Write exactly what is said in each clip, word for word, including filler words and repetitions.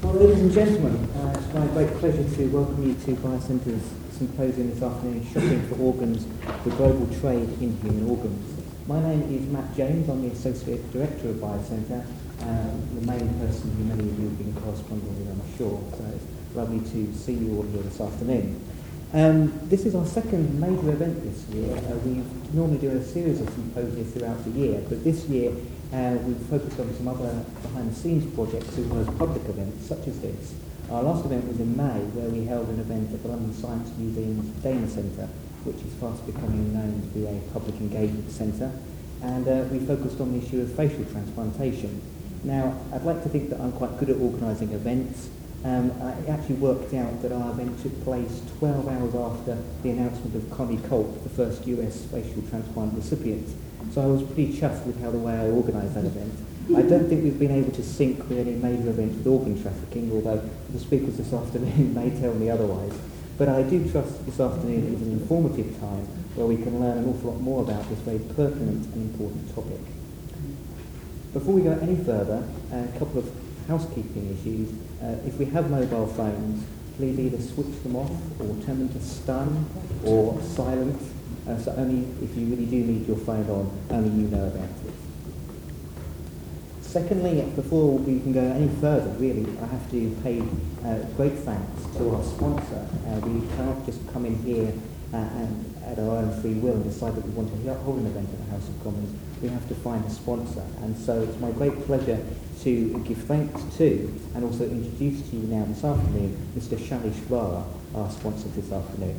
Well, ladies and gentlemen, uh, it's my great pleasure to welcome you to Biocenter's symposium this afternoon, Shopping for Organs, the Global Trade in Human Organs. My name is Matt James. I'm the Associate Director of Biocenter, um, the main person who many of you have been corresponding with, I'm sure. So it's lovely to see you all here this afternoon. Um, this is our second major event this year. Uh, we normally do a series of symposia throughout the year, but this year uh, we've focused on some other behind-the-scenes projects as well as public events such as this. Our last event was in May, where we held an event at the London Science Museum's Dana Centre, which is fast becoming known to be a public engagement centre, and uh, we focused on the issue of facial transplantation. Now, I'd like to think that I'm quite good at organising events. Um, it actually worked out that our event took place twelve hours after the announcement of Connie Colt, the first U S facial transplant recipient. So I was pretty chuffed with how the way I organised that event. I don't think we've been able to sync with any major events with organ trafficking, although the speakers this afternoon may tell me otherwise. But I do trust this afternoon is an informative time where we can learn an awful lot more about this very pertinent and important topic. Before we go any further, a couple of housekeeping issues. Uh, if we have mobile phones, please either switch them off or turn them to stun or silent, uh, so only if you really do need your phone on, only you know about it. Secondly, before we can go any further, really, I have to pay uh, great thanks to our sponsor. Uh, we cannot just come in here uh, and at our own free will and decide that we want to hold an event at the House of Commons. We have to find a sponsor, and so it's my great pleasure to give thanks to and also introduce to you now this afternoon Mister Shalish Vara, our sponsor this afternoon.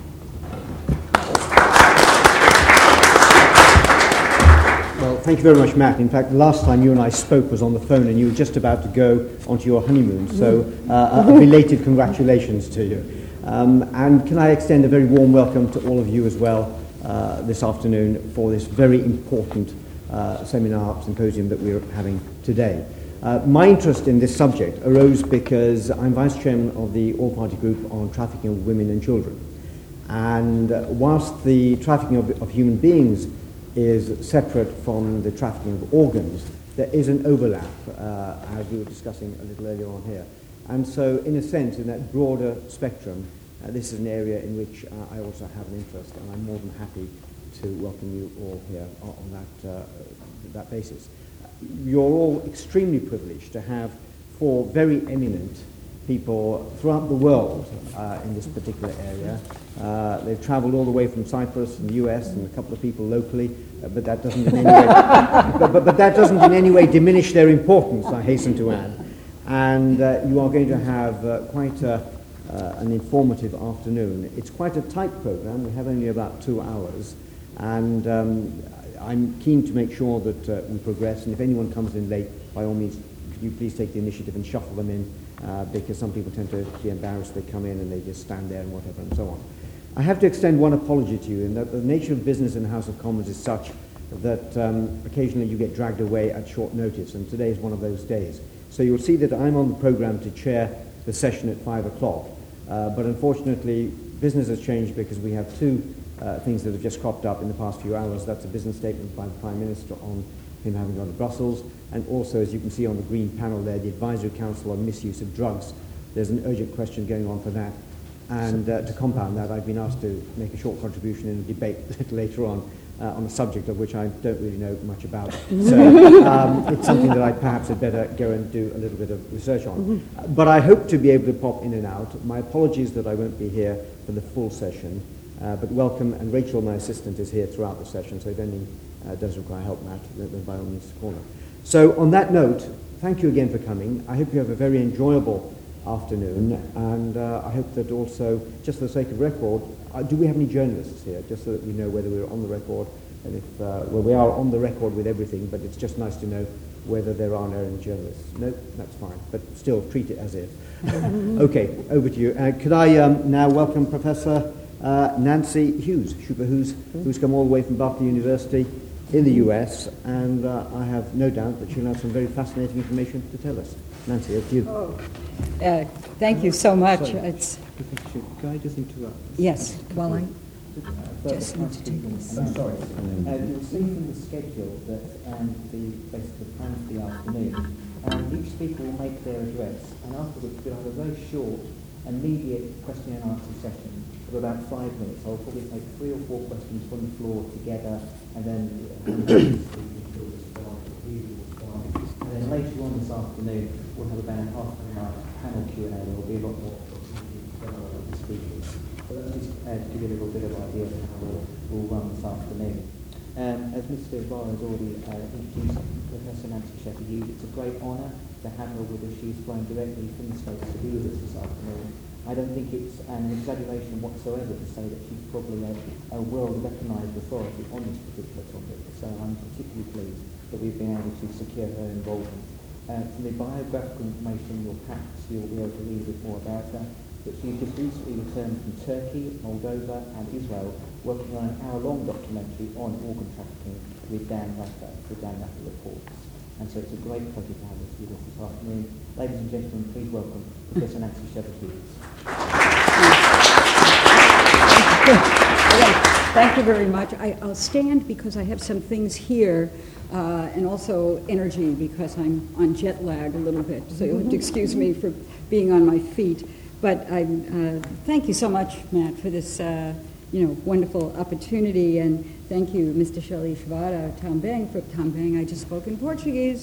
Well, thank you very much, Matt. In fact, the last time you and I spoke was on the phone and you were just about to go onto your honeymoon, so uh, a belated congratulations to you. Um, and can I extend a very warm welcome to all of you as well uh, this afternoon for this very important uh, seminar symposium that we're having today. Uh, my interest in this subject arose because I'm Vice Chairman of the All-Party Group on Trafficking of Women and Children. And uh, whilst the trafficking of, of human beings is separate from the trafficking of organs, there is an overlap, uh, as we were discussing a little earlier on here. And so, in a sense, in that broader spectrum, uh, this is an area in which uh, I also have an interest, and I'm more than happy to welcome you all here on, on that, uh, that basis. You're all extremely privileged to have four very eminent people throughout the world uh, in this particular area. Uh, they've travelled all the way from Cyprus and the U S and a couple of people locally, uh, but that doesn't in any way, but, but, but that doesn't in any way diminish their importance, I hasten to add. And uh, you are going to have uh, quite a, uh, an informative afternoon. It's quite a tight program. We have only about two hours, and um, I'm keen to make sure that uh, we progress, and if anyone comes in late, by all means, could you please take the initiative and shuffle them in, uh, because some people tend to be embarrassed. They come in and they just stand there and whatever and so on. I have to extend one apology to you, in that the nature of business in the House of Commons is such that um, occasionally you get dragged away at short notice, and today is one of those days. So you'll see that I'm on the programme to chair the session at five o'clock, uh, but unfortunately business has changed because we have two Uh, things that have just cropped up in the past few hours. That's a business statement by the Prime Minister on him having gone to Brussels, and also, as you can see on the green panel there, the Advisory Council on Misuse of Drugs. There's an urgent question going on for that, and uh, to compound that, I've been asked to make a short contribution in a debate a little later on uh, on a subject of which I don't really know much about. So um, it's something that I perhaps had better go and do a little bit of research on. Uh, but I hope to be able to pop in and out. My apologies that I won't be here for the full session. Uh, but welcome, and Rachel, my assistant, is here throughout the session, so if anything uh, does require help, Matt, then by all means call her. So on that note, thank you again for coming. I hope you have a very enjoyable afternoon, and uh, I hope that also, just for the sake of record, uh, do we have any journalists here, just so that we know whether we're on the record, and if, uh, well, we are on the record with everything, but it's just nice to know whether there are any journalists. No, that's fine, but still treat it as if. Okay, over to you. Uh, could I um, now welcome Professor Uh, Nancy Hughes, who's, who's come all the way from Berkeley University in the U S, and uh, I have no doubt that she'll have some very fascinating information to tell us. Nancy, over to you. Oh. Uh, thank you so much. Sorry. It's Can I just interrupt? yes. Well, I Uh, just need to take this. I'm sorry. Uh, you'll see from the schedule that um, the basically the plan for the afternoon And each speaker will make their address, and afterwards we'll have a very short, immediate question and answer session of about five minutes. I'll probably take three or four questions from the floor together, and then and then later on this afternoon we'll have about a half an hour panel Q and A. There will be a lot more speakers. But at least uh, to give you a little bit of idea of how we'll, we'll run this afternoon. Um, as Mister Barr has already uh, introduced Professor Nancy Shepherd-Hughes, it's a great honour to have her with us. She's flown directly from the States to be with us this afternoon. I don't think it's an exaggeration whatsoever to say that she's probably a, a world-recognised authority on this particular topic. So I'm particularly pleased that we've been able to secure her involvement. Uh, from the biographical information, you'll perhaps you'll be able to read a bit more about her. But she's just recently returned from Turkey, Moldova and Israel, working on an hour-long documentary on organ trafficking with Dan Rather, with Dan Rather Reports. And so it's a great pleasure to have us with us this afternoon. Ladies and gentlemen, please welcome Professor Nancy Shepherd-Hughes. Thank you very much. I, I'll stand because I have some things here, uh, and also energy because I'm on jet lag a little bit, so you'll have to excuse me for being on my feet. But I uh, thank you so much, Matt, for this uh, you know, wonderful opportunity, and thank you, Mister Shelley Shvara Tambeng, for Tambeng, I just spoke in Portuguese,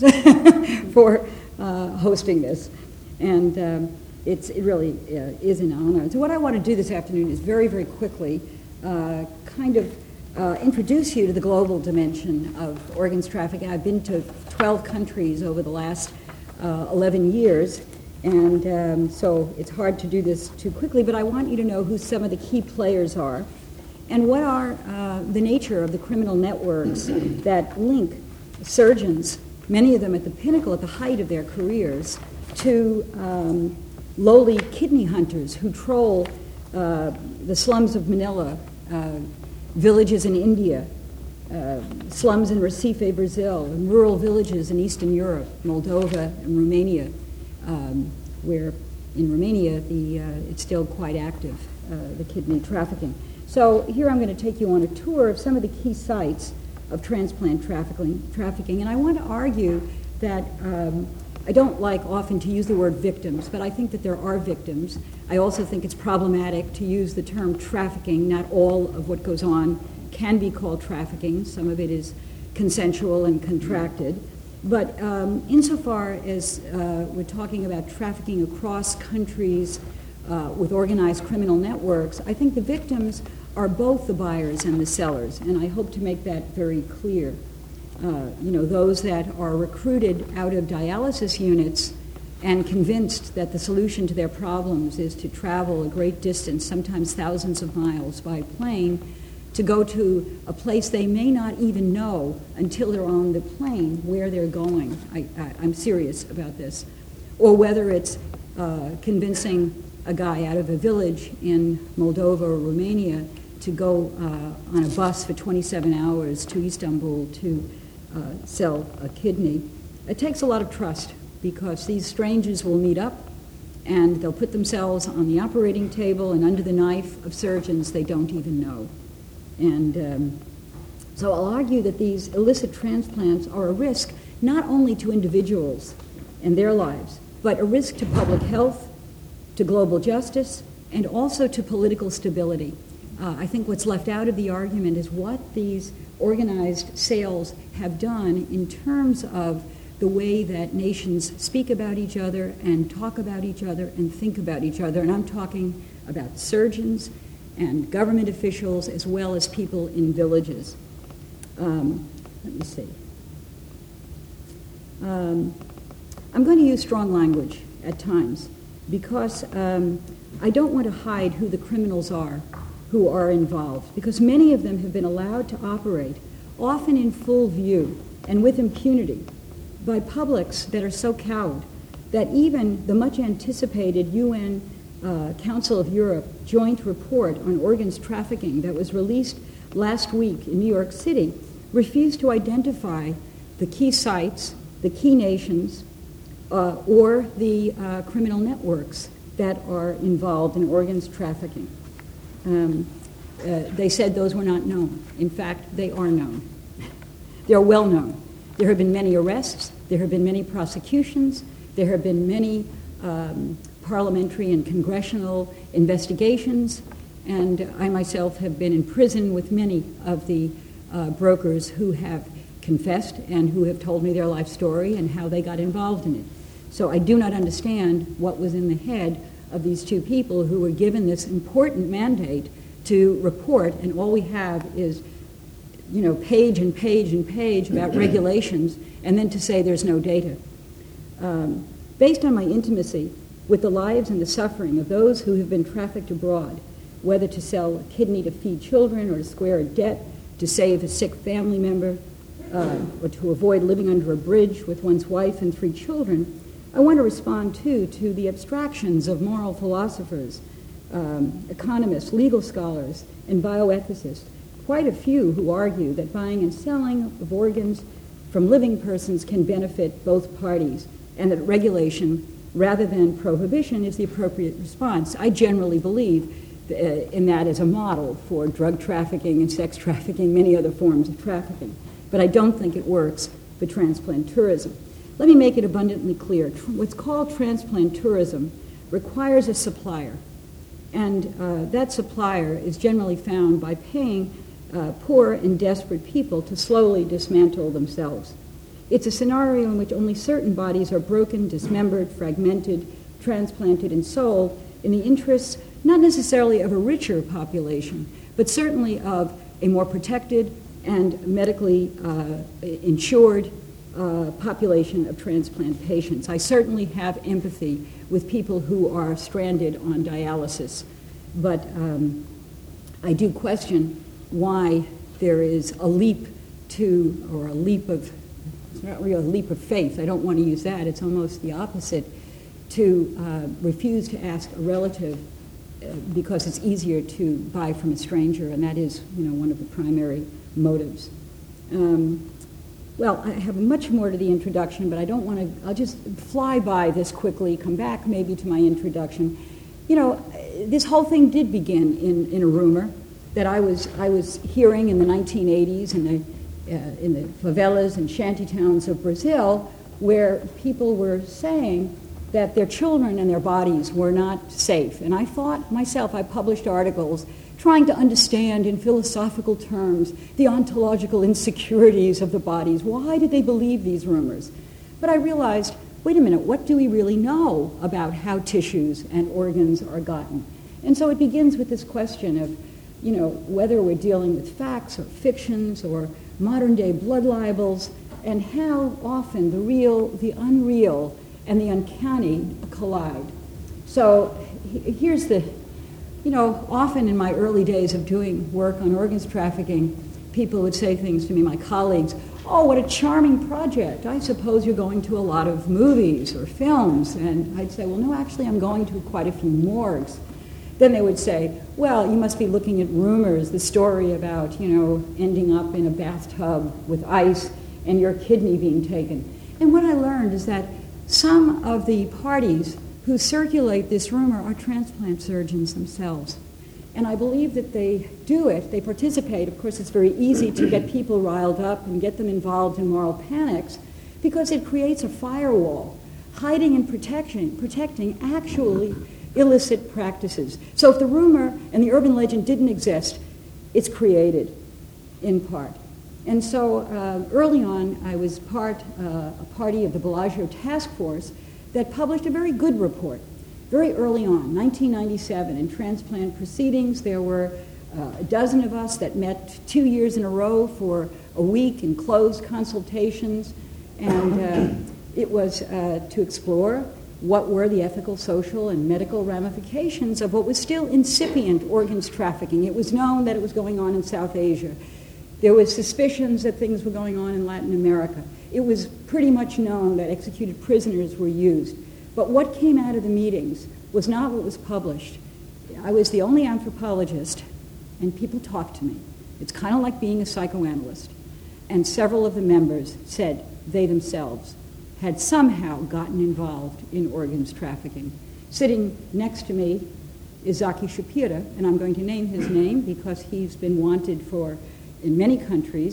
for uh, hosting this. And um, it's, it really uh, is an honor. So what I want to do this afternoon is very, very quickly uh, kind of uh, introduce you to the global dimension of organs trafficking. I've been to twelve countries over the last uh, eleven years, and um, so it's hard to do this too quickly, but I want you to know who some of the key players are and what are uh, the nature of the criminal networks that link surgeons, many of them at the pinnacle, at the height of their careers, to um, lowly kidney hunters who troll uh, the slums of Manila, uh, villages in India, uh, slums in Recife, Brazil, and rural villages in Eastern Europe, Moldova and Romania, um, where in Romania the, uh, it's still quite active, uh, the kidney trafficking. So here I'm going to take you on a tour of some of the key sites of transplant trafficking, trafficking. And I want to argue that um, I don't like often to use the word victims, but I think that there are victims. I also think it's problematic to use the term trafficking. Not all of what goes on can be called trafficking. Some of it is consensual and contracted. But um, insofar as uh, we're talking about trafficking across countries uh, with organized criminal networks, I think the victims are both the buyers and the sellers, and I hope to make that very clear. Uh, you know, those that are recruited out of dialysis units and convinced that the solution to their problems is to travel a great distance, sometimes thousands of miles by plane, to go to a place they may not even know until they're on the plane where they're going. I, I, I'm serious about this. Or whether it's uh, convincing a guy out of a village in Moldova or Romania to go uh, on a bus for twenty-seven hours to Istanbul to uh, sell a kidney. It takes a lot of trust because these strangers will meet up and they'll put themselves on the operating table and under the knife of surgeons they don't even know. And um, so I'll argue that these illicit transplants are a risk not only to individuals and their lives, but a risk to public health, to global justice, and also to political stability. Uh, I think what's left out of the argument is what these organized sales have done in terms of the way that nations speak about each other and talk about each other and think about each other. And I'm talking about surgeons and government officials as well as people in villages. Um, let me see. Um, I'm going to use strong language at times because um, I don't want to hide who the criminals are who are involved, because many of them have been allowed to operate, often in full view and with impunity, by publics that are so cowed that even the much anticipated U N uh, Council of Europe joint report on organs trafficking that was released last week in New York City refused to identify the key sites, the key nations, uh, or the uh, criminal networks that are involved in organs trafficking. Um, uh, they said those were not known. In fact, they are known. They are well known. There have been many arrests. There have been many prosecutions. There have been many um, parliamentary and congressional investigations, and I myself have been in prison with many of the uh, brokers who have confessed and who have told me their life story and how they got involved in it. So I do not understand what was in the head of these two people who were given this important mandate to report, and all we have is, you know, page and page and page about regulations, and then to say there's no data. Um, based on my intimacy with the lives and the suffering of those who have been trafficked abroad, whether to sell a kidney to feed children or to square a debt to save a sick family member, uh, or to avoid living under a bridge with one's wife and three children, I want to respond, too, to the abstractions of moral philosophers, um, economists, legal scholars, and bioethicists, quite a few who argue that buying and selling of organs from living persons can benefit both parties, and that regulation rather than prohibition is the appropriate response. I generally believe uh, in that as a model for drug trafficking and sex trafficking, many other forms of trafficking. But I don't think it works for transplant tourism. Let me make it abundantly clear. What's called transplant tourism requires a supplier, and uh, that supplier is generally found by paying uh, poor and desperate people to slowly dismantle themselves. It's a scenario in which only certain bodies are broken, dismembered, fragmented, transplanted, and sold in the interests not necessarily of a richer population, but certainly of a more protected and medically uh, insured uh, population of transplant patients. I certainly have empathy with people who are stranded on dialysis, but um, I do question why there is a leap to, or a leap of, it's not really a leap of faith, I don't want to use that, it's almost the opposite, to uh, refuse to ask a relative uh, because it's easier to buy from a stranger, and that is, you know, one of the primary motives. Um, well, I have much more to the introduction, but I don't want to, I'll just fly by this quickly, come back maybe to my introduction. You know, this whole thing did begin in, in a rumor that I was, I was hearing in the nineteen eighties in the, uh, in the favelas and shantytowns of Brazil, where people were saying that their children and their bodies were not safe. And I thought myself, I published articles trying to understand in philosophical terms the ontological insecurities of the bodies. Why did they believe these rumors? But I realized, wait a minute, what do we really know about how tissues and organs are gotten? And so it begins with this question of, you know, whether we're dealing with facts or fictions or modern-day blood libels, and how often the real, the unreal, and the uncanny collide. So here's the, you know, often in my early days of doing work on organs trafficking, people would say things to me, my colleagues, oh, what a charming project. I suppose you're going to a lot of movies or films. And I'd say, well, no, actually, I'm going to quite a few morgues. Then they would say, well, you must be looking at rumors, the story about, you know, ending up in a bathtub with ice and your kidney being taken. And what I learned is that some of the parties who circulate this rumor are transplant surgeons themselves. And I believe that they do it, they participate. Of course, it's very easy to get people riled up and get them involved in moral panics because it creates a firewall, hiding and protecting, protecting actually illicit practices. So if the rumor and the urban legend didn't exist, it's created in part. And so uh, early on, I was part, uh, a party of the Bellagio Task Force that published a very good report. Very early on, nineteen ninety-seven, in transplant proceedings, there were uh, a dozen of us that met two years in a row for a week in closed consultations, and uh, it was uh, to explore what were the ethical, social, and medical ramifications of what was still incipient organs trafficking. It was known that it was going on in South Asia. There was suspicions that things were going on in Latin America. It was pretty much known that executed prisoners were used. But what came out of the meetings was not what was published. I was the only anthropologist, and people talked to me. It's kind of like being a psychoanalyst. And several of the members said they themselves had somehow gotten involved in organs trafficking. Sitting next to me is Zaki Shapira, and I'm going to name his name because he's been wanted for, in many countries,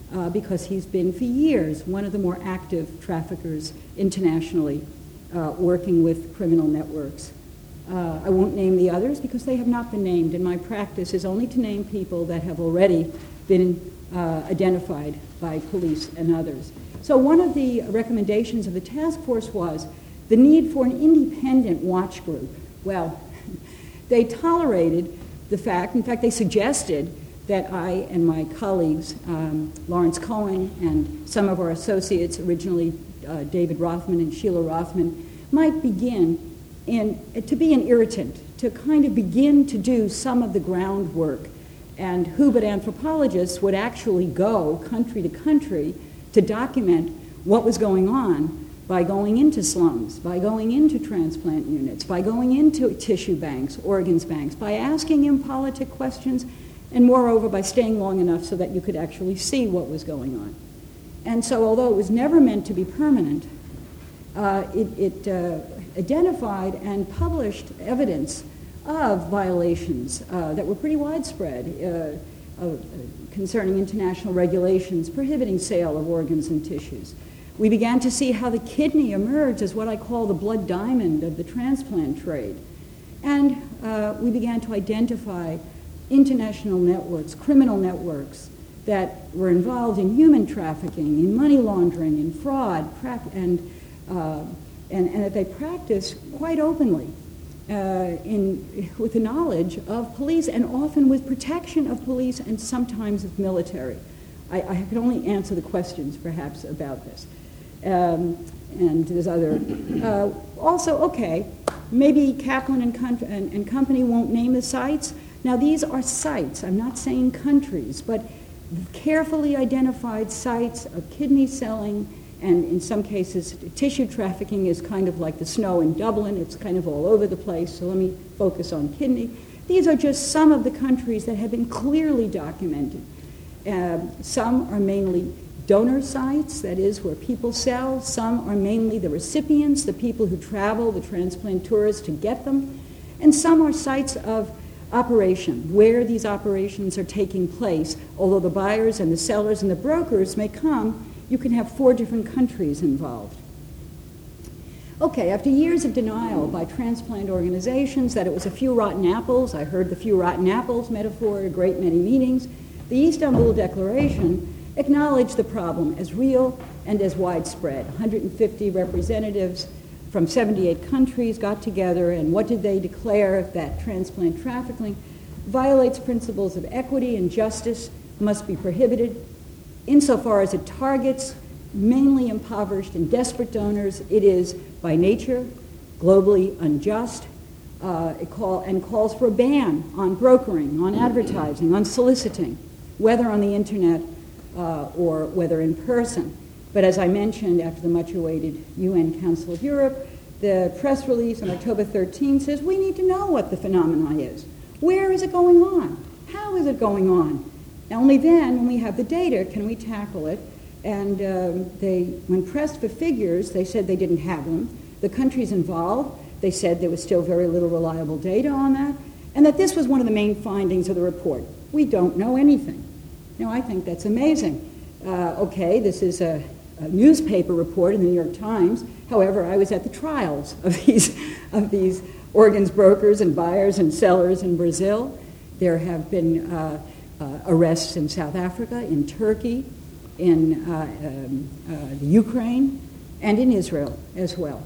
uh, because he's been for years one of the more active traffickers internationally, uh, working with criminal networks. Uh, I won't name the others because they have not been named, and my practice is only to name people that have already been uh, identified by police and others. So one of the recommendations of the task force was the need for an independent watch group. Well, they tolerated the fact, in fact, they suggested that I and my colleagues, um, Lawrence Cohen and some of our associates, originally uh, David Rothman and Sheila Rothman, might begin in, to be an irritant, to kind of begin to do some of the groundwork. And who but anthropologists would actually go country to country to document what was going on by going into slums, by going into transplant units, by going into tissue banks, organs banks, by asking impolitic questions, and moreover by staying long enough so that you could actually see what was going on. And so although it was never meant to be permanent, uh, it, it uh, identified and published evidence of violations uh, that were pretty widespread uh, uh, concerning international regulations prohibiting sale of organs and tissues. We began to see how the kidney emerged as what I call the blood diamond of the transplant trade. And uh, we began to identify international networks, criminal networks that were involved in human trafficking, in money laundering, in fraud, and, uh, and, and that they practiced quite openly uh, in, with the knowledge of police and often with protection of police and sometimes of military. I, I could only answer the questions perhaps about this. Um, and there's other. Uh, also, okay, maybe Kaplan and, con- and, and company won't name the sites. Now, these are sites. I'm not saying countries, but carefully identified sites of kidney selling, and in some cases, tissue trafficking is kind of like the snow in Dublin. It's kind of all over the place, so let me focus on kidney. These are just some of the countries that have been clearly documented. Uh, some are mainly donor sites, that is, where people sell. Some are mainly the recipients, the people who travel, the transplanteurs to get them. And some are sites of operation, where these operations are taking place. Although the buyers and the sellers and the brokers may come, you can have four different countries involved. Okay, after years of denial by transplant organizations that it was a few rotten apples, I heard the few rotten apples metaphor at a great many meetings, the Istanbul Declaration acknowledged the problem as real and as widespread. one hundred fifty representatives from seventy-eight countries got together, and what did they declare? That transplant trafficking violates principles of equity and justice, must be prohibited. Insofar as it targets mainly impoverished and desperate donors, it is by nature globally unjust. Uh, it call, and calls for a ban on brokering, on advertising, on soliciting, whether on the internet Uh, or whether in person. But as I mentioned, after the much-awaited U N Council of Europe, the press release on October thirteenth says we need to know what the phenomenon is. Where is it going on? How is it going on? Only then, when we have the data, can we tackle it. And um, they, when pressed for figures, they said they didn't have them. The countries involved, they said there was still very little reliable data on that, and that this was one of the main findings of the report. We don't know anything. Now, I think that's amazing. Uh, okay, this is a, a newspaper report in the New York Times. However, I was at the trials of these, of these organs brokers and buyers and sellers in Brazil. There have been uh, uh, arrests in South Africa, in Turkey, in uh, um, uh, the Ukraine, and in Israel as well.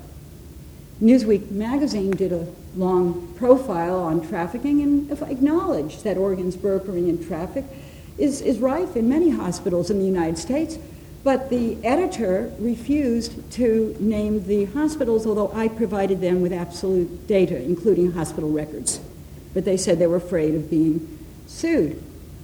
Newsweek magazine did a long profile on trafficking and acknowledged that organs brokering and traffic Is, is rife in many hospitals in the United States, but the editor refused to name the hospitals, although I provided them with absolute data, including hospital records. But they said they were afraid of being sued.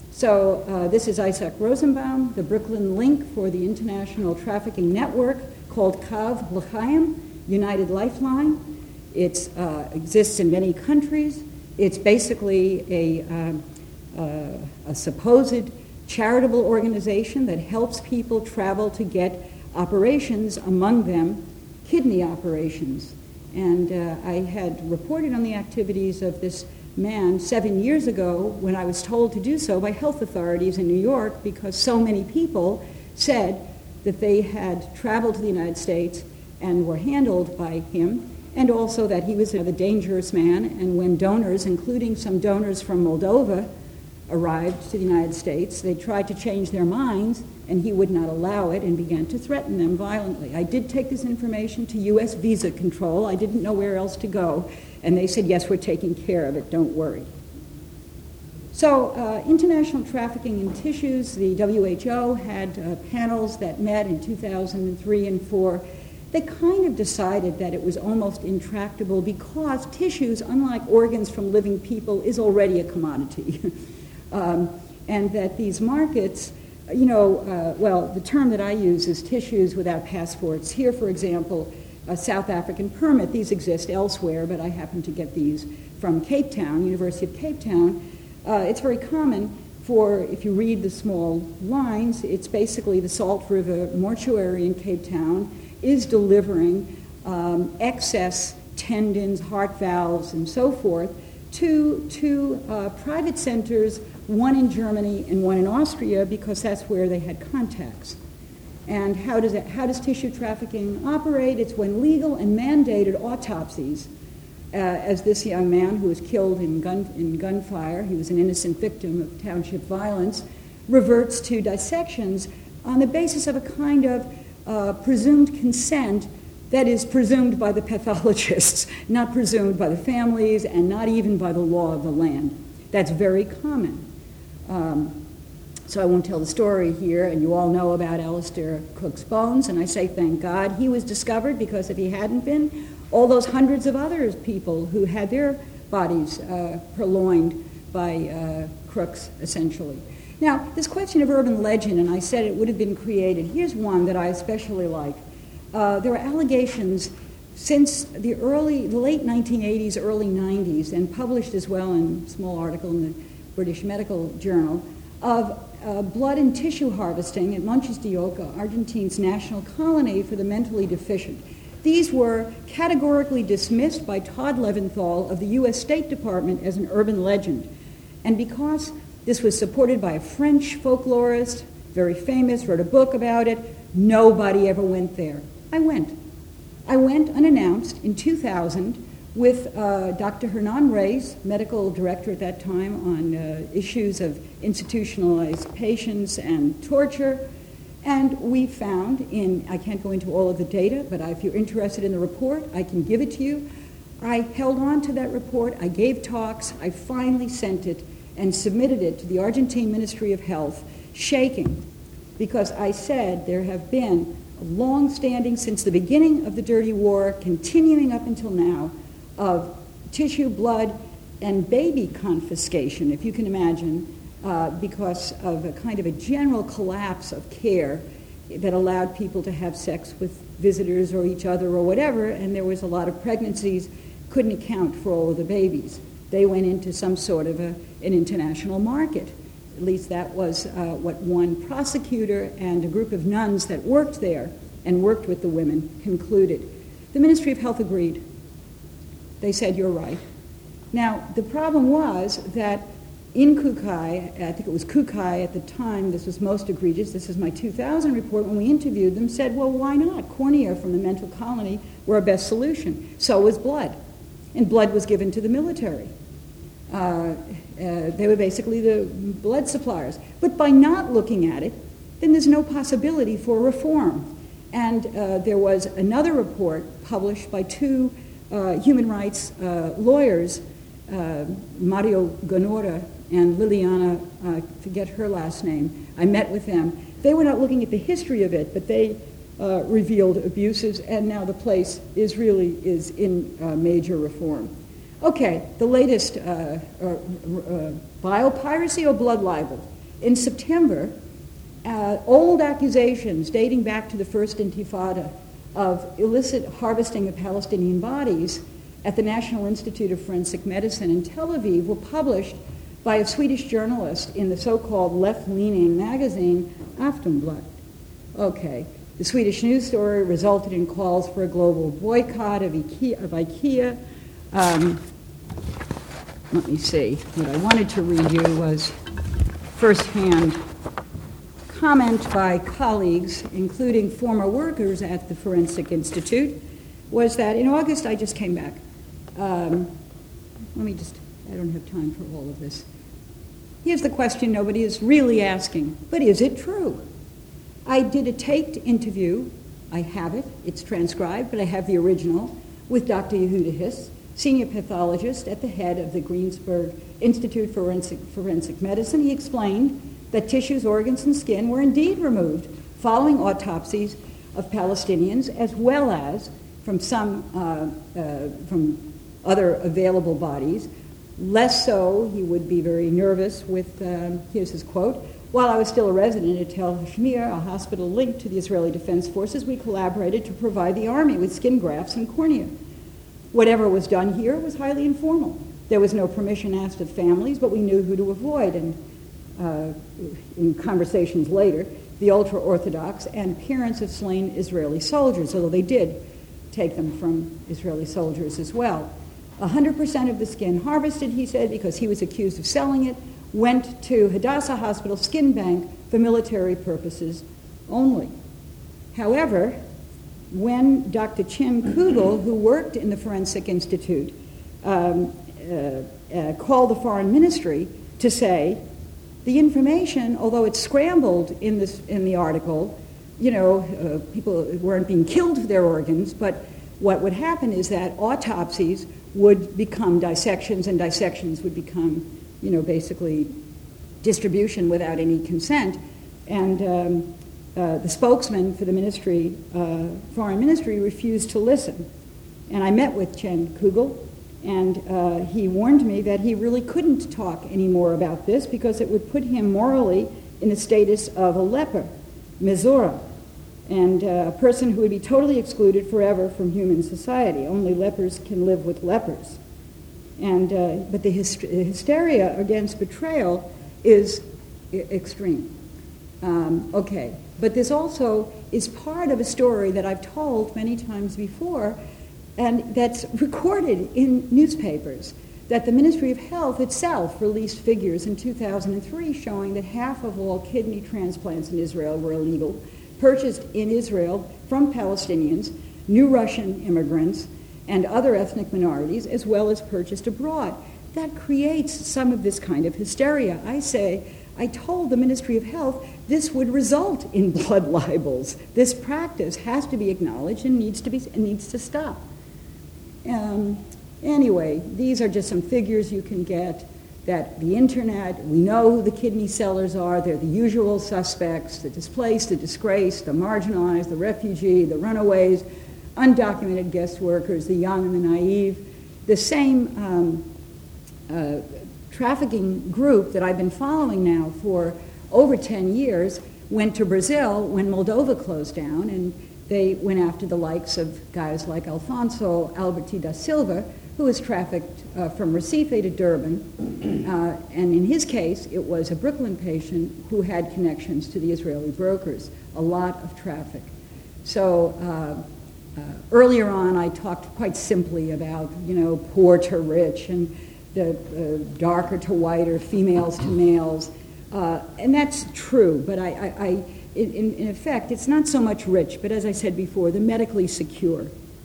So uh, this is Isaac Rosenbaum, the Brooklyn link for the international trafficking network called Kav L'Chaim, United Lifeline. It uh, exists in many countries. It's basically a... Um, Uh, a supposed charitable organization that helps people travel to get operations, among them kidney operations. And uh, I had reported on the activities of this man seven years ago when I was told to do so by health authorities in New York because so many people said that they had traveled to the United States and were handled by him, and also that he was a dangerous man. And when donors, including some donors from Moldova, arrived to the United States, they tried to change their minds, and he would not allow it and began to threaten them violently. I did take this information to U S Visa Control. I didn't know where else to go, and they said, yes, we're taking care of it, don't worry. So uh, international trafficking in tissues, the W H O had uh, panels that met in two thousand three and four. They kind of decided that it was almost intractable because tissues, unlike organs from living people, is already a commodity. um, and that these markets, you know, uh, well, the term that I use is tissues without passports. Here, for example, a South African permit. These exist elsewhere, but I happen to get these from Cape Town, University of Cape Town. Uh, it's very common for, if you read the small lines, it's basically the Salt River Mortuary in Cape Town is delivering um, excess tendons, heart valves, and so forth to, to uh, private centers, one in Germany and one in Austria, because that's where they had contacts. And how does, it, how does tissue trafficking operate? It's when legal and mandated autopsies, uh, as this young man who was killed in, gun, in gunfire, he was an innocent victim of township violence, reverts to dissections on the basis of a kind of uh, presumed consent that is presumed by the pathologists, not presumed by the families, and not even by the law of the land. That's very common. Um, so I won't tell the story here, and you all know about Alistair Cook's bones, and I say thank God he was discovered, because if he hadn't been, all those hundreds of other people who had their bodies uh, purloined by uh, crooks, essentially. Now, this question of urban legend, and I said it would have been created, here's one that I especially like. Uh, there are allegations since the early, the late nineteen eighties, early nineties, and published as well in a small article in the British Medical Journal, of uh, blood and tissue harvesting at Montes de Oca, Argentina's national colony for the mentally deficient. These were categorically dismissed by Todd Leventhal of the U S State Department as an urban legend. And because this was supported by a French folklorist, very famous, wrote a book about it, nobody ever went there. I went. I went unannounced in two thousand with uh, Doctor Hernan Reyes, medical director at that time, on uh, issues of institutionalized patients and torture. And we found in, I can't go into all of the data, but if you're interested in the report, I can give it to you. I held on to that report. I gave talks. I finally sent it and submitted it to the Argentine Ministry of Health, shaking, because I said there have been a long-standing, since the beginning of the dirty war, continuing up until now, of tissue, blood, and baby confiscation, if you can imagine, uh, because of a kind of a general collapse of care that allowed people to have sex with visitors or each other or whatever, and there was a lot of pregnancies, couldn't account for all of the babies. They went into some sort of a, an international market. At least that was uh, what one prosecutor and a group of nuns that worked there and worked with the women concluded. The Ministry of Health agreed. They said, you're right. Now, the problem was that in Kukai, I think it was Kukai at the time, this was most egregious, this is my two thousand report, when we interviewed them, said, well, why not? Cornea from the mental colony were our best solution. So was blood. And blood was given to the military. Uh, uh, they were basically the blood suppliers. But by not looking at it, then there's no possibility for reform. And uh, there was another report published by two uh, human rights uh, lawyers, uh, Mario Gonora and Liliana, I uh, forget her last name. I met with them. They were not looking at the history of it, but they uh, revealed abuses, and now the place is really is in uh, major reform. Okay, the latest uh, uh, uh, biopiracy or blood libel. In September, uh, old accusations dating back to the first Intifada of illicit harvesting of Palestinian bodies at the National Institute of Forensic Medicine in Tel Aviv were published by a Swedish journalist in the so-called left-leaning magazine Aftonbladet. Okay, the Swedish news story resulted in calls for a global boycott of IKEA. Of IKEA. Um, let me see, what I wanted to read you was firsthand comment by colleagues, including former workers at the Forensic Institute, was that in August I just came back. Um, let me just, I don't have time for all of this. Here's the question nobody is really asking, but is it true? I did a taped interview. I have it. It's transcribed, but I have the original with Doctor Yehuda Hiss, senior pathologist at the head of the Greensburg Institute for Forensic, Forensic Medicine. He explained that tissues, organs, and skin were indeed removed following autopsies of Palestinians, as well as from some uh, uh, from other available bodies. Less so, he would be very nervous with, um, here's his quote, "While I was still a resident at Tel Hashmir, a hospital linked to the Israeli Defense Forces, we collaborated to provide the army with skin grafts and cornea. Whatever was done here was highly informal. There was no permission asked of families, but we knew who to avoid." And uh, in conversations later, the ultra-Orthodox and parents of slain Israeli soldiers, although they did take them from Israeli soldiers as well. one hundred percent of the skin harvested, he said, because he was accused of selling it, went to Hadassah Hospital Skin Bank for military purposes only. However, when Doctor Chin Kugel, who worked in the Forensic Institute, um, uh, uh, called the Foreign Ministry to say, the information, although it's scrambled in, this, in the article, you know, uh, people weren't being killed for their organs, but what would happen is that autopsies would become dissections, and dissections would become, you know, basically distribution without any consent. And um, uh, the spokesman for the ministry, uh, foreign ministry, refused to listen. And I met with Chen Kugel, and uh, he warned me that he really couldn't talk anymore about this because it would put him morally in the status of a leper, Mizora, and uh, a person who would be totally excluded forever from human society. Only lepers can live with lepers. And uh, but the hyst- hysteria against betrayal is I- extreme. Um, okay, but this also is part of a story that I've told many times before, and that's recorded in newspapers, that the Ministry of Health itself released figures in two thousand three showing that half of all kidney transplants in Israel were illegal, purchased in Israel from Palestinians, new Russian immigrants, and other ethnic minorities, as well as purchased abroad. That creates some of this kind of hysteria. I say, I told the Ministry of Health this would result in blood libels. This practice has to be acknowledged and needs to be needs to stop. Um, anyway, these are just some figures you can get. That the internet, we know who the kidney sellers are. They're the usual suspects: the displaced, the disgraced, the marginalized, the refugee, the runaways, undocumented guest workers, the young and the naive. The same um, uh, trafficking group that I've been following now for over ten years went to Brazil when Moldova closed down, and they went after the likes of guys like Alfonso Alberti da Silva, who was trafficked uh, from Recife to Durban. Uh, and in his case, it was a Brooklyn patient who had connections to the Israeli brokers, a lot of traffic. So uh, uh, earlier on, I talked quite simply about, you know, poor to rich and the uh, darker to whiter, females to males. Uh, and that's true, but I, I, I in, in effect, it's not so much rich, but as I said before, the medically secure.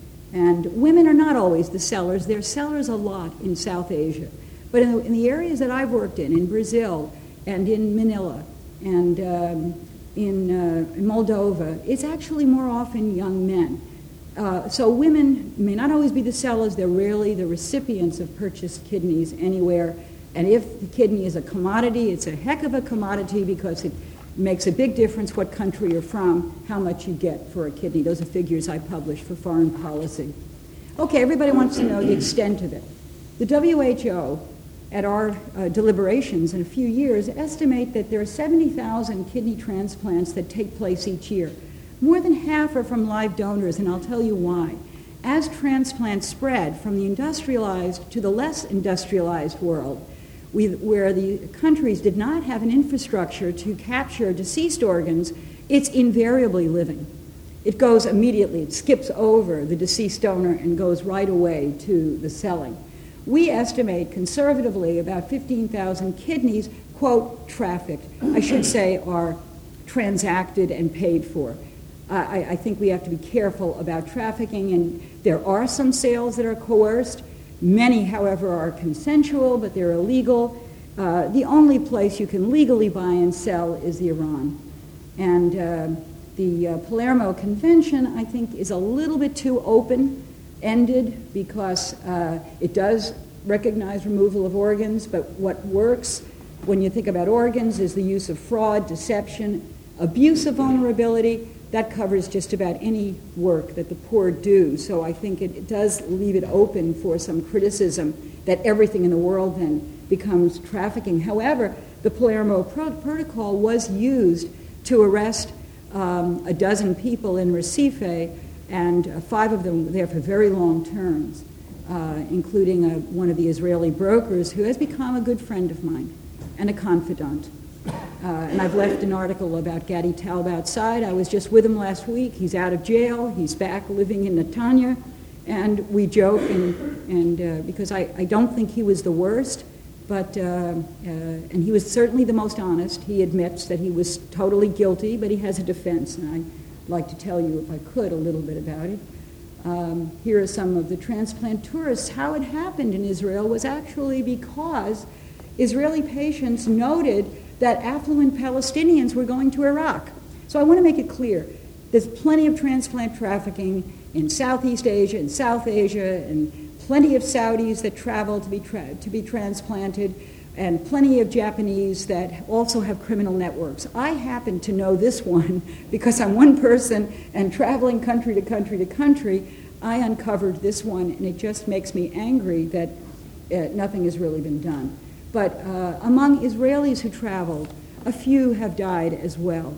And women are not always the sellers. They're sellers a lot in South Asia. But in the, in the areas that I've worked in, in Brazil and in Manila and um, in, uh, in Moldova, it's actually more often young men. Uh, so women may not always be the sellers. They're rarely the recipients of purchased kidneys anywhere. And if the kidney is a commodity, it's a heck of a commodity because it makes a big difference what country you're from, how much you get for a kidney. Those are figures I published for Foreign Policy. Okay, everybody wants to know the extent of it. The W H O, at our uh, deliberations in a few years, estimate that there are seventy thousand kidney transplants that take place each year. More than half are from live donors, and I'll tell you why. As transplants spread from the industrialized to the less industrialized world, We, where the countries did not have an infrastructure to capture deceased organs, it's invariably living. It goes immediately, it skips over the deceased donor and goes right away to the selling. We estimate conservatively about fifteen thousand kidneys, quote, trafficked, I should say are transacted and paid for. I, I think we have to be careful about trafficking, and there are some sales that are coerced. Many, however, are consensual, but they're illegal. Uh, the only place you can legally buy and sell is Iran. And uh, the uh, Palermo Convention, I think, is a little bit too open-ended because uh, it does recognize removal of organs, but what works when you think about organs is the use of fraud, deception, abuse of vulnerability. That covers just about any work that the poor do. So I think it, it does leave it open for some criticism that everything in the world then becomes trafficking. However, the Palermo Pro- Protocol was used to arrest um, a dozen people in Recife, and uh, five of them were there for very long terms, uh, including a, one of the Israeli brokers who has become a good friend of mine and a confidant. Uh, and I've left an article about Gadi Taub outside. I was just with him last week. He's out of jail. He's back living in Netanya. And we joke, and, and uh, because I, I don't think he was the worst, but, uh, uh, and he was certainly the most honest. He admits that he was totally guilty, but he has a defense. And I'd like to tell you, if I could, a little bit about it. Um, here are some of the transplant tourists. How it happened in Israel was actually because Israeli patients noted that affluent Palestinians were going to Iraq. So I want to make it clear, there's plenty of transplant trafficking in Southeast Asia and South Asia, and plenty of Saudis that travel to be tra- to be transplanted, and plenty of Japanese that also have criminal networks. I happen to know this one because I'm one person and traveling country to country to country. I uncovered this one, and it just makes me angry that uh, nothing has really been done. But uh, among Israelis who traveled, a few have died as well.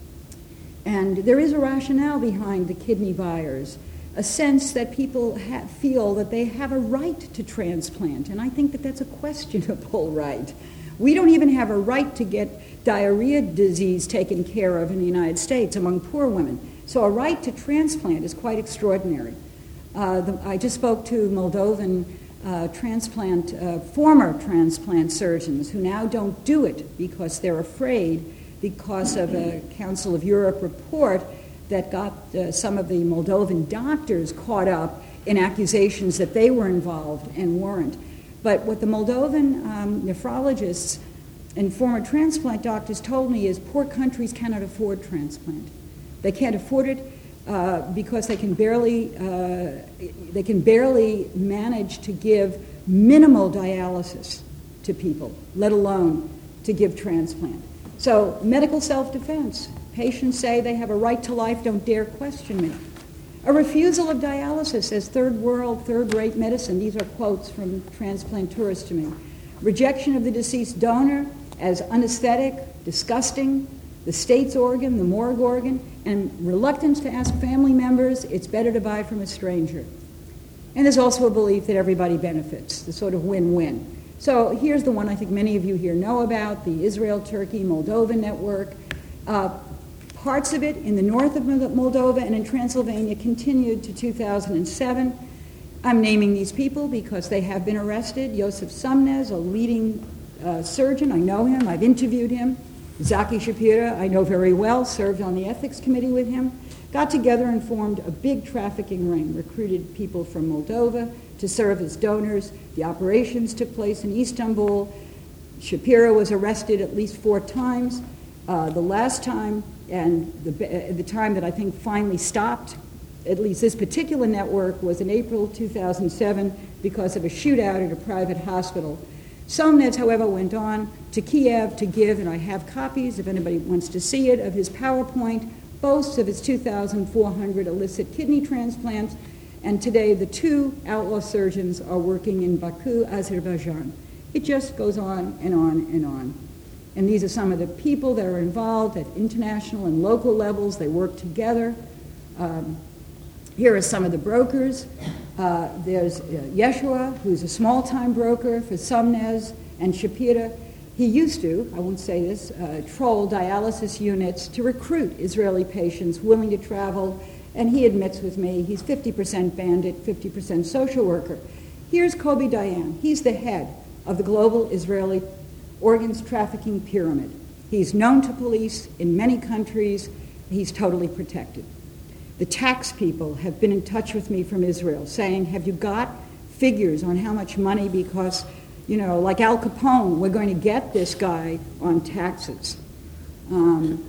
And there is a rationale behind the kidney buyers, a sense that people ha- feel that they have a right to transplant. And I think that that's a questionable right. We don't even have a right to get diarrhea disease taken care of in the United States among poor women. So a right to transplant is quite extraordinary. Uh, the, I just spoke to Moldovan Uh, transplant, uh, former transplant surgeons who now don't do it because they're afraid because of a Council of Europe report that got uh, some of the Moldovan doctors caught up in accusations that they were involved and weren't. But what the Moldovan um, nephrologists and former transplant doctors told me is poor countries cannot afford transplant. They can't afford it Uh, because they can barely uh, they can barely manage to give minimal dialysis to people, let alone to give transplant. So medical self-defense. Patients say they have a right to life, don't dare question me. A refusal of dialysis as third world, third-rate medicine. These are quotes from transplant tourists to me. Rejection of the deceased donor as unesthetic, disgusting, the state's organ, the morgue organ, and reluctance to ask family members, it's better to buy from a stranger. And there's also a belief that everybody benefits, the sort of win-win. So here's the one I think many of you here know about, the Israel-Turkey Moldova network. Uh, parts of it in the north of Moldova and in Transylvania continued to two thousand seven. I'm naming these people because they have been arrested. Josef Sumnes, a leading uh, surgeon, I know him, I've interviewed him. Zaki Shapira, I know very well, served on the ethics committee with him, got together and formed a big trafficking ring, recruited people from Moldova to serve as donors. The operations took place in Istanbul. Shapira was arrested at least four times. Uh, the last time, and the, uh, the time that I think finally stopped, at least this particular network, was in April two thousand seven because of a shootout at a private hospital. Somnets, however, went on to Kiev to give, and I have copies if anybody wants to see it, of his PowerPoint, boasts of his two thousand four hundred illicit kidney transplants, and today the two outlaw surgeons are working in Baku, Azerbaijan. It just goes on and on and on. And these are some of the people that are involved at international and local levels. They work together. Um, here are some of the brokers. Uh, there's uh, Yeshua, who's a small-time broker for Sumnes and Shapira. He used to, I won't say this, uh, troll dialysis units to recruit Israeli patients willing to travel, and he admits with me he's fifty percent bandit, fifty percent social worker. Here's Kobi Dayan. He's the head of the global Israeli organs trafficking pyramid. He's known to police in many countries. He's totally protected. The tax people have been in touch with me from Israel saying, have you got figures on how much money, because, you know, like Al Capone, we're going to get this guy on taxes. Um,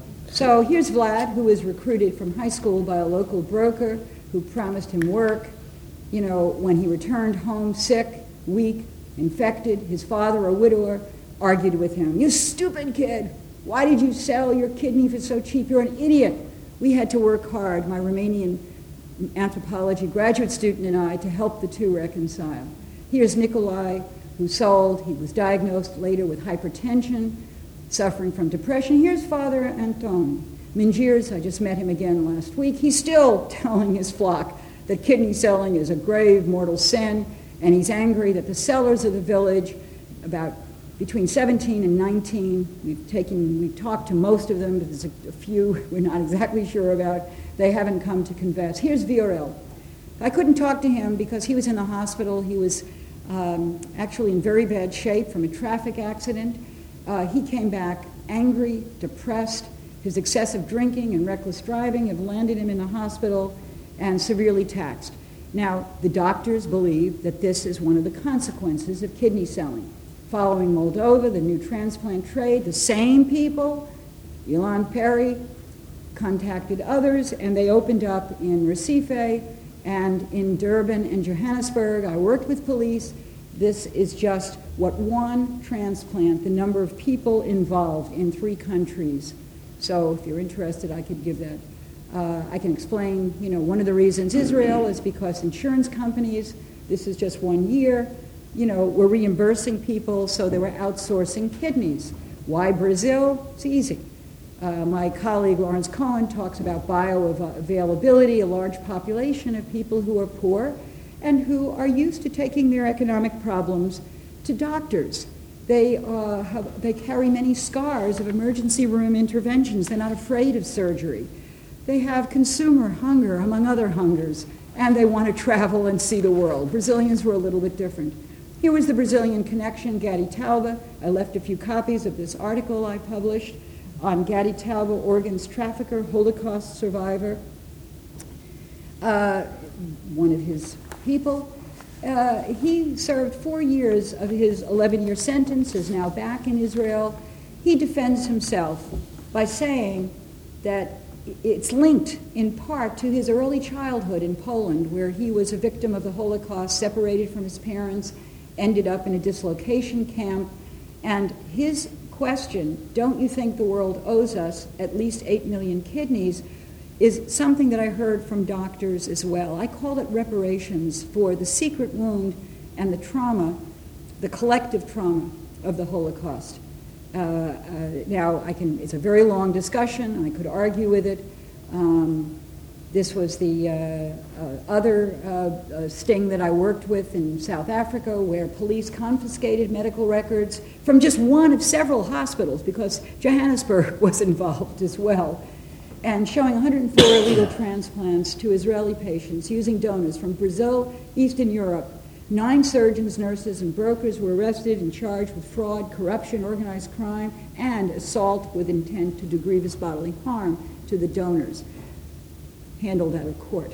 so here's Vlad, who was recruited from high school by a local broker who promised him work. You know, when he returned home sick, weak, infected, his father, a widower, argued with him. You stupid kid! Why did you sell your kidney for so cheap? You're an idiot. We had to work hard, my Romanian anthropology graduate student and I, to help the two reconcile. Here's Nikolai, who sold. He was diagnosed later with hypertension, suffering from depression. Here's Father Anton Mingiers. I just met him again last week. He's still telling his flock that kidney selling is a grave mortal sin, and he's angry that the sellers of the village, about between seventeen and nineteen, we've taken, we've talked to most of them, but there's a, a few we're not exactly sure about. They haven't come to confess. Here's Viorel. I couldn't talk to him because he was in the hospital. He was um, actually in very bad shape from a traffic accident. Uh, he came back angry, depressed. His excessive drinking and reckless driving have landed him in the hospital and severely taxed. Now, the doctors believe that this is one of the consequences of kidney selling. Following Moldova, the new transplant trade, the same people, Elon Perry, contacted others, and they opened up in Recife and in Durban and Johannesburg. I worked with police. This is just what one transplant, the number of people involved in three countries. So if you're interested, I could give that. Uh, I can explain, you know, one of the reasons Israel is because insurance companies, this is just one year, you know, were reimbursing people, so they were outsourcing kidneys. Why Brazil? It's easy. Uh, my colleague Lawrence Cohen talks about bioavailability, a large population of people who are poor and who are used to taking their economic problems to doctors. They, uh, have, they carry many scars of emergency room interventions. They're not afraid of surgery. They have consumer hunger, among other hungers, and they want to travel and see the world. Brazilians were a little bit different. Here was the Brazilian connection, Gadi Talba. I left a few copies of this article I published on Gadi Talba, organs trafficker, Holocaust survivor, uh, one of his people. Uh, he served four years of his eleven-year sentence, is now back in Israel. He defends himself by saying that it's linked in part to his early childhood in Poland, where he was a victim of the Holocaust, separated from his parents, ended up in a dislocation camp, and his question, don't you think the world owes us at least eight million kidneys, is something that I heard from doctors as well. I call it reparations for the secret wound and the trauma, the collective trauma of the Holocaust. Uh, uh, now, I can. It's a very long discussion. I could argue with it. Um, this was the uh, uh, other uh, uh, sting that I worked with in South Africa, where police confiscated medical records from just one of several hospitals, because Johannesburg was involved as well, and showing one hundred four illegal transplants to Israeli patients using donors from Brazil, Eastern Europe. Nine surgeons, nurses, and brokers were arrested and charged with fraud, corruption, organized crime, and assault with intent to do grievous bodily harm to the donors, handled out of court.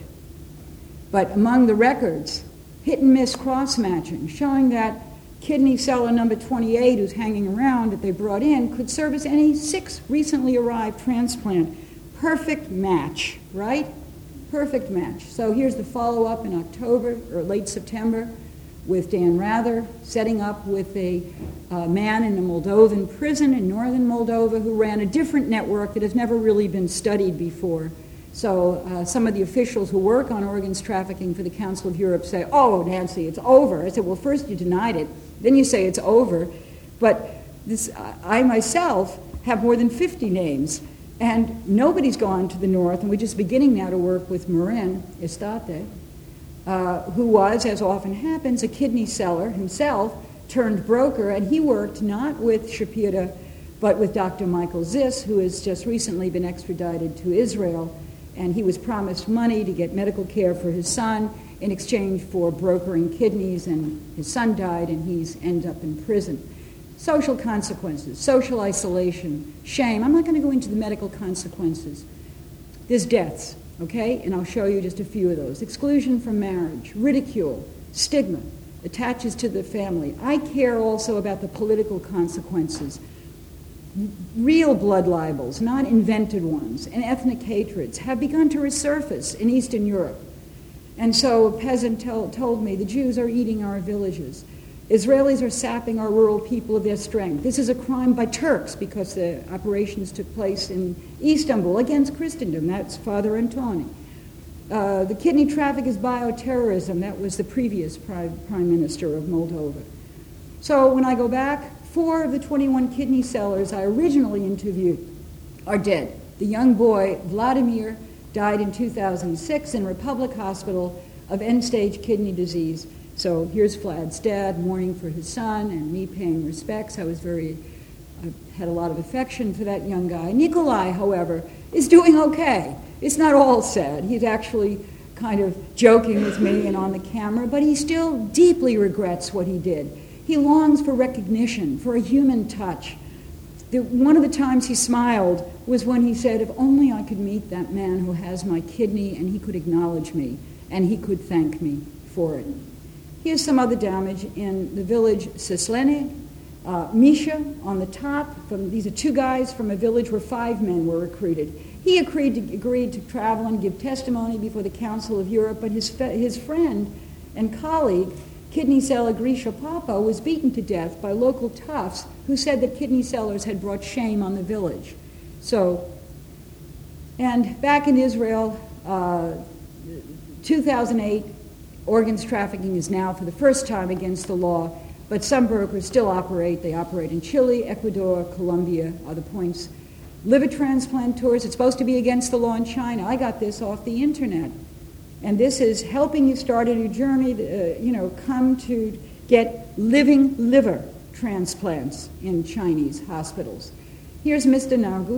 But among the records, hit and miss cross-matching, showing that kidney seller number twenty-eight, who's hanging around, that they brought in, could service any six recently arrived transplant. Perfect match, right? Perfect match. So here's the follow-up in October or late September with Dan Rather, setting up with a uh, man in a Moldovan prison in northern Moldova who ran a different network that has never really been studied before. So uh, some of the officials who work on organs trafficking for the Council of Europe say, oh, Nancy, it's over. I said, well, first you denied it, then you say it's over. But this, I myself have more than fifty names. And nobody's gone to the north, and we're just beginning now to work with Marin Estate, uh, who was, as often happens, a kidney seller himself, turned broker, and he worked not with Shapira, but with Doctor Michael Ziss, who has just recently been extradited to Israel, and he was promised money to get medical care for his son. in exchange for brokering kidneys, and his son died, and he's ended up in prison. Social consequences, social isolation, shame. I'm not going to go into the medical consequences. There's deaths, okay? And I'll show you just a few of those. Exclusion from marriage, ridicule, stigma attaches to the family. I care also about the political consequences. Real blood libels, not invented ones, and ethnic hatreds have begun to resurface in Eastern Europe. And so a peasant tell, told me, the Jews are eating our villages. Israelis are sapping our rural people of their strength. This is a crime by Turks because the operations took place in Istanbul against Christendom. That's Father Antoni. Uh, the kidney traffic is bioterrorism. That was the previous prime, prime minister of Moldova. So when I go back, four of the twenty-one kidney sellers I originally interviewed are dead. The young boy, Vladimir, died in two thousand six in Republic Hospital of end-stage kidney disease. So here's Vlad's dad mourning for his son and me paying respects. I was very, I had a lot of affection for that young guy. Nikolai, however, is doing okay. It's not all sad. He's actually kind of joking with me and on the camera, but he still deeply regrets what he did. He longs for recognition, for a human touch. The, one of the times he smiled was when he said, if only I could meet that man who has my kidney and he could acknowledge me and he could thank me for it. Here's some other damage in the village Sislene. Uh, Misha on the top, from, these are two guys from a village where five men were recruited. He agreed to, agreed to travel and give testimony before the Council of Europe, but his, his friend and colleague, kidney seller Grisha Papa, was beaten to death by local toughs who said that kidney sellers had brought shame on the village. So, and back in Israel, uh, two thousand eight, organs trafficking is now for the first time against the law, but some brokers still operate. They operate in Chile, Ecuador, Colombia, other points. Liver transplant tours, it's supposed to be against the law in China. I got this off the internet. And this is helping you start a new journey, to, uh, you know, come to get living liver transplants in Chinese hospitals. Here's Mister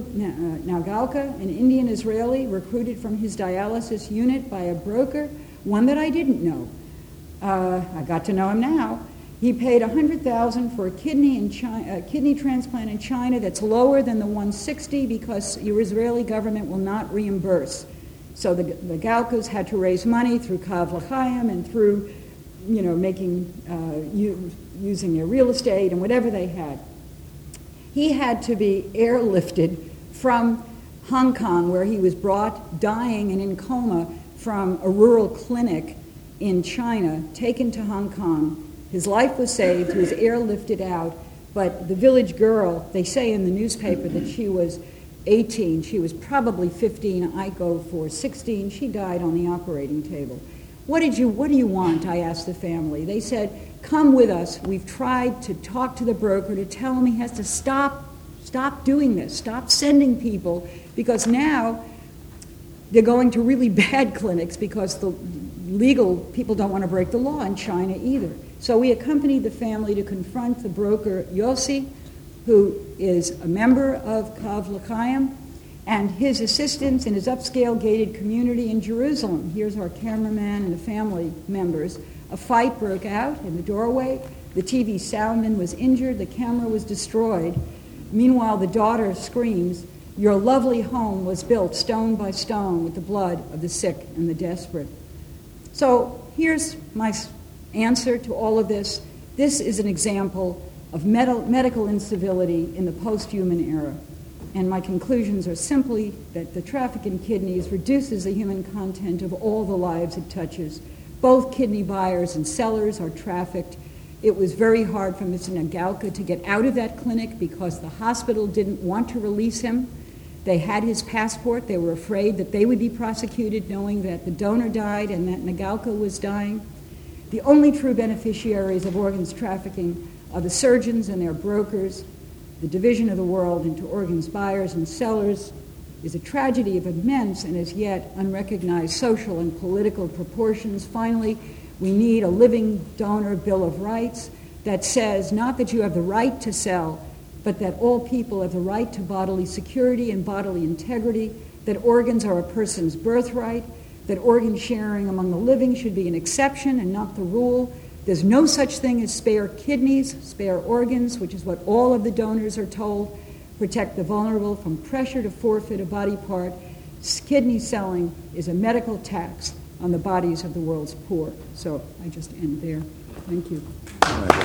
Naugalka, an Indian Israeli recruited from his dialysis unit by a broker, one that I didn't know. Uh, I got to know him now. He paid one hundred thousand dollars for a kidney, in China, a kidney transplant in China that's lower than the one hundred sixty thousand dollars because your Israeli government will not reimburse. So the, the Galkas had to raise money through Kav L'Chaim and through, you know, making, uh, u- using their real estate and whatever they had. He had to be airlifted from Hong Kong, where he was brought dying and in coma from a rural clinic in China, taken to Hong Kong. His life was saved. He was airlifted out. But the village girl, they say in the newspaper that she was eighteen. She was probably fifteen. I go for sixteen. She died on the operating table. What did you, what do you want? I asked the family. They said, come with us. We've tried to talk to the broker to tell him he has to stop, stop doing this, stop sending people, because now they're going to really bad clinics because the legal people don't want to break the law in China either. So we accompanied the family to confront the broker Yossi, who is a member of Kav L'Chaim, and his assistants in his upscale gated community in Jerusalem. Here's our cameraman and the family members. A fight broke out in the doorway. The T V soundman was injured. The camera was destroyed. Meanwhile, the daughter screams, your lovely home was built stone by stone with the blood of the sick and the desperate. So here's my answer to all of this. This is an example of med- medical incivility in the post-human era. And my conclusions are simply that the traffic in kidneys reduces the human content of all the lives it touches. Both kidney buyers and sellers are trafficked. It was very hard for Mister Naugalka to get out of that clinic because the hospital didn't want to release him. They had his passport. They were afraid that they would be prosecuted knowing that the donor died and that Naugalka was dying. The only true beneficiaries of organs trafficking are the surgeons and their brokers. The division of the world into organs buyers and sellers is a tragedy of immense and as yet unrecognized social and political proportions. Finally, we need a living donor bill of rights that says not that you have the right to sell, but that all people have the right to bodily security and bodily integrity, that organs are a person's birthright, that organ sharing among the living should be an exception and not the rule. There's no such thing as spare kidneys, spare organs, which is what all of the donors are told. Protect the vulnerable from pressure to forfeit a body part. Kidney selling is a medical tax on the bodies of the world's poor. So I just end there. Thank you.